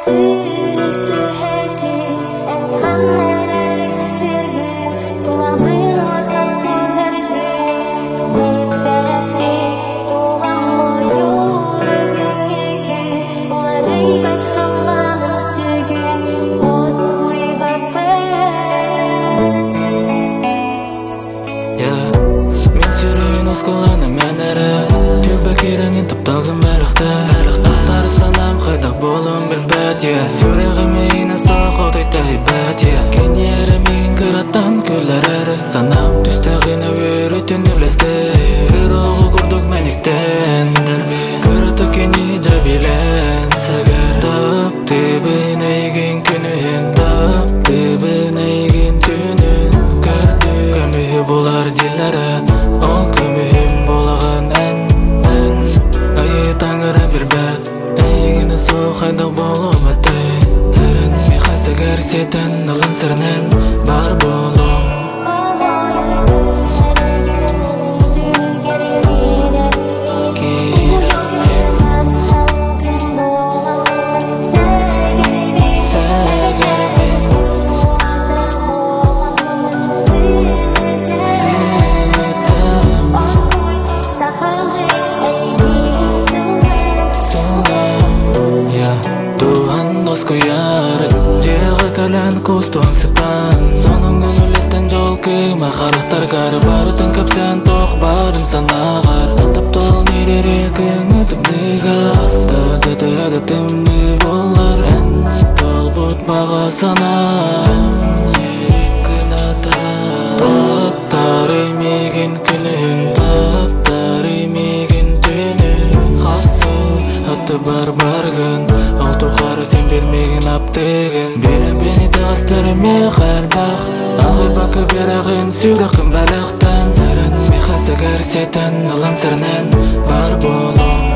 Сколаны мәнәрі Төбі кереңін тұпталғын мәріқті Ақтары санам қайдақ болым білбәт Сүрегі мейіні салық отайтай бәт Кенері мейін кіраттан көллер әрі Санам түстәғіні өрітін өблесті Үроғы күрдік мәніктен Кіраты кені жабилен Сәгер Тап тебін әйген күнін Тап тебін әйген түнін Көрді көмігі болар диллері Ол көмігім болаған ән Айы таңыры бір бәт Әйгіні соқайдық болып әтті Түрін мейхасы кәрсетін ұғын сірнен бар болу Калан костуан сетан Сонун гүнүлестен жол кыйма Характар гары барытын капсан тоқ барын санағар Антап тол нерері кыңытымды газ Тәді әдетімді болар ән Тол бұт баға санан Таптар емеген күнін Таптар емеген түнін Қасыл атты бар-баргын Ал тұқары сен бермеген аптығын Бені тағыстырыме қалбақ Алғай бақы берағын сүйрақын бәліқтен Түрін мейхасы кәрсетін ұлан сірнен бар болу